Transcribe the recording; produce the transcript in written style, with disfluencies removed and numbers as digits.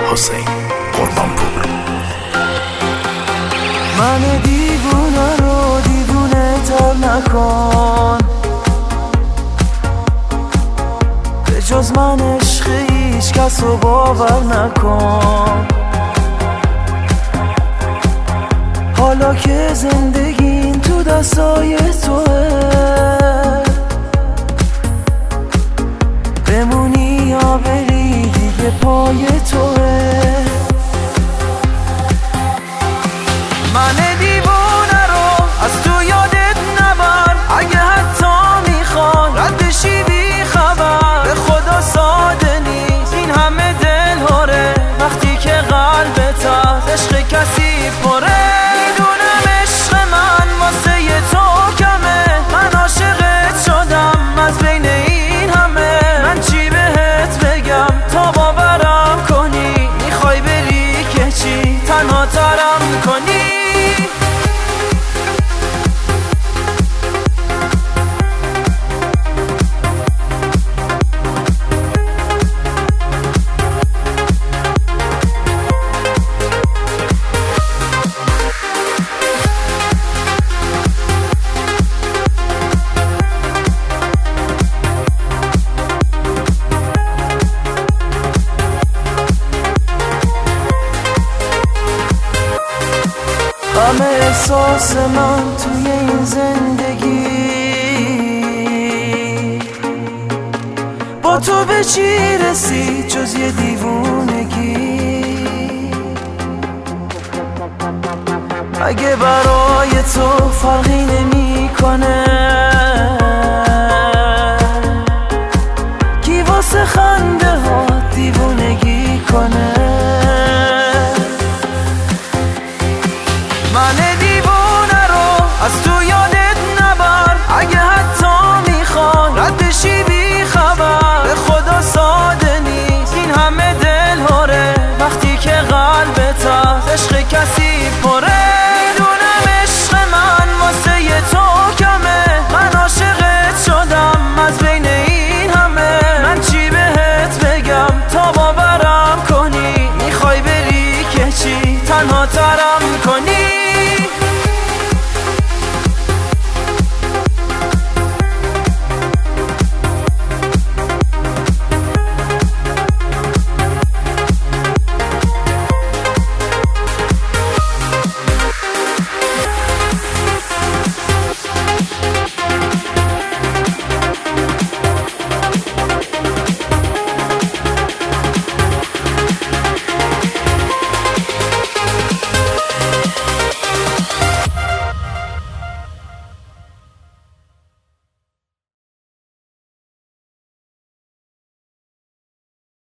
حسین قربانپور. من دیوونه رو دیوونه تر نکن، به جز من عشق هیچ کس رو باور نکن. حالا که زندگیم تو دستای توه، بمونی یا بری دیگه پای توه. من دیوونه رو از تو یادت نبر، اگه حتی میخوان رد بشی بی خبر. به خدا ساده نیست این همه دل هاره، وقتی که قلبت از عشق کسی پره. میدونم عشق من واسه تو کمه، من عاشقت شدم از بین این همه. من چی بهت بگم تا باورم کنی، میخوای بری که چی تنها ترم کنی. همه احساس من توی این زندگی با تو به چی رسید جز یه دیوونگی. اگه برای تو فرقی نمی‌کنه کی واسه خنده ها دیوونگی کنه. من دیوونه رو از تو یادت نبر، اگه حتی میخوان رد بشی بی خبر. به خدا ساده نیست این همه دل هاره، وقتی که قلبت از عشق کسی پره. میدونم عشق من واسه تو کمه، من عاشقت شدم از بین این همه. من چی بهت بگم تا باورم کنی، میخوای بری که چی تنها ترم کنی.